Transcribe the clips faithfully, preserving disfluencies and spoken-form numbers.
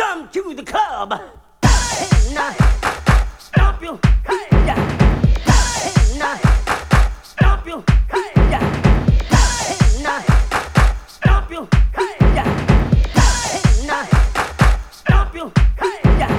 Welcome to the club. Hey, now, stomp your feet, yeah. Hey, now, stomp your feet, yeah. Hey, now, stomp your feet, yeah. Hey, now, stomp your feet, yeah.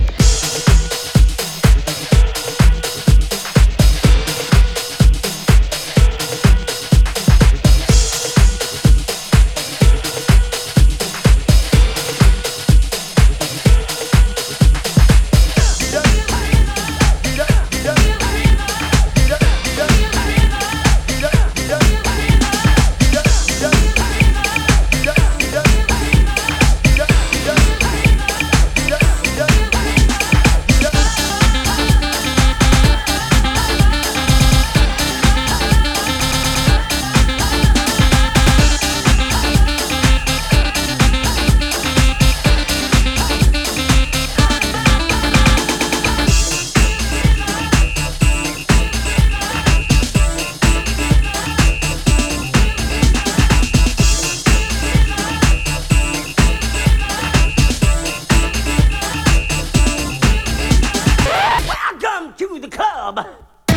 To the club.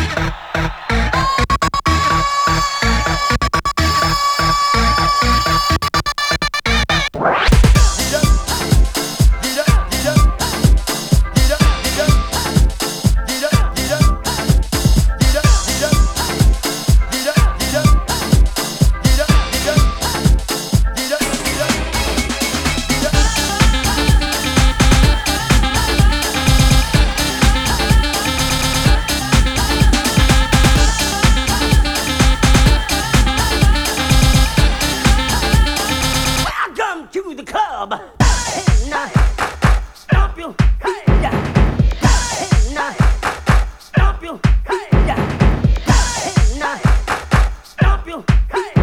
To the club. Hey, now, stomp your feet, yeah. Hey, now, stomp your feet, yeah. Hey, now, stomp your feet.